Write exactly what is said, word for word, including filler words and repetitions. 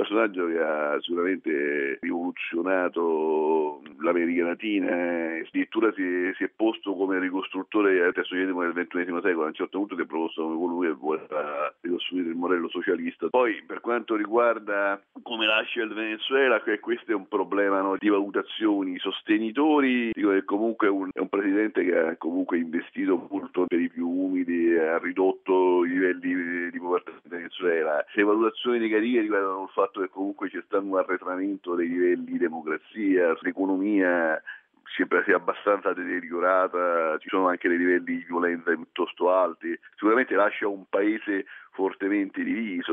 personaggio che ha sicuramente rivoluzionato l'America Latina, addirittura si è, si è posto come ricostruttore del socialismo del ventunesimo secolo, a un certo punto si è proposto come colui che voleva ricostruire il modello socialista. Poi per quanto riguarda come lascia il Venezuela, che questo è un problema, no, di valutazioni. I sostenitori dicono che comunque è un, è un presidente che ha comunque investito molto per i più umili, ha ridotto i livelli di povertà in Venezuela. Le valutazioni negative riguardano il fatto che comunque c'è stato un arretramento dei livelli di democrazia, l'economia sempre sia abbastanza deteriorata, ci sono anche dei livelli di violenza piuttosto alti. Sicuramente lascia un paese fortemente diviso.